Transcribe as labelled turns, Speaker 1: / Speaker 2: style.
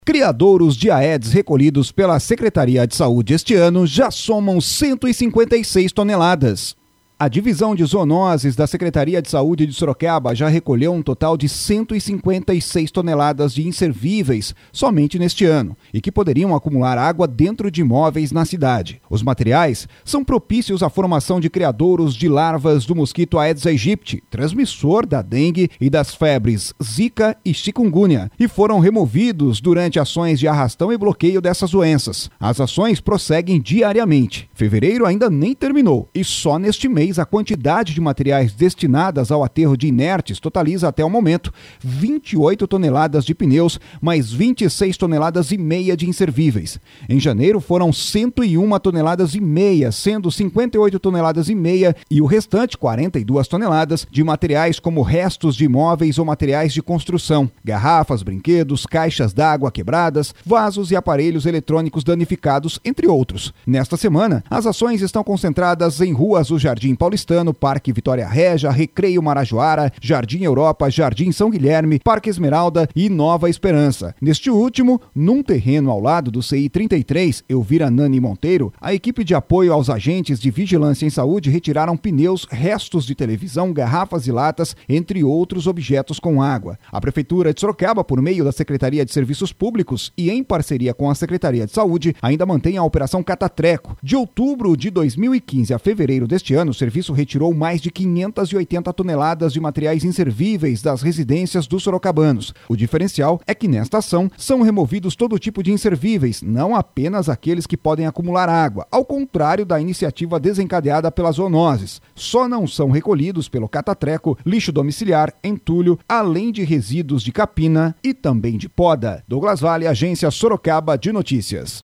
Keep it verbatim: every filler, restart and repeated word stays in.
Speaker 1: Criadouros de Aedes recolhidos pela Secretaria de Saúde este ano já somam cento e cinquenta e seis toneladas. A divisão de zoonoses da Secretaria de Saúde de Sorocaba já recolheu um total de cento e cinquenta e seis toneladas de inservíveis somente neste ano e que poderiam acumular água dentro de imóveis na cidade. Os materiais são propícios à formação de criadouros de larvas do mosquito Aedes aegypti, transmissor da dengue e das febres Zika e chikungunya, e foram removidos durante ações de arrastão e bloqueio dessas doenças. As ações prosseguem diariamente. Fevereiro ainda nem terminou e só neste mês a quantidade de materiais destinadas ao aterro de inertes totaliza até o momento vinte e oito toneladas de pneus, mais vinte e seis toneladas e meia de inservíveis. Em janeiro foram cento e uma toneladas e meia, sendo cinquenta e oito toneladas e meia e o restante quarenta e duas toneladas de materiais como restos de imóveis ou materiais de construção, garrafas, brinquedos, caixas d'água quebradas, vasos e aparelhos eletrônicos danificados, entre outros. Nesta semana, as ações estão concentradas em ruas do Jardim Paulistano, Parque Vitória Régia, Recreio Marajoara, Jardim Europa, Jardim São Guilherme, Parque Esmeralda e Nova Esperança. Neste último, num terreno ao lado do C I trinta e três, Elvira Nani Monteiro, a equipe de apoio aos agentes de vigilância em saúde retiraram pneus, restos de televisão, garrafas e latas, entre outros objetos com água. A Prefeitura de Sorocaba, por meio da Secretaria de Serviços Públicos e em parceria com a Secretaria de Saúde, ainda mantém a Operação Catatreco. De outubro de dois mil e quinze a fevereiro deste ano, o serviço retirou mais de quinhentas e oitenta toneladas de materiais inservíveis das residências dos sorocabanos. O diferencial é que nesta ação são removidos todo tipo de inservíveis, não apenas aqueles que podem acumular água, ao contrário da iniciativa desencadeada pelas zoonoses. Só não são recolhidos pelo Catatreco lixo domiciliar, entulho, além de resíduos de capina e também de poda. Douglas Vale, Agência Sorocaba de Notícias.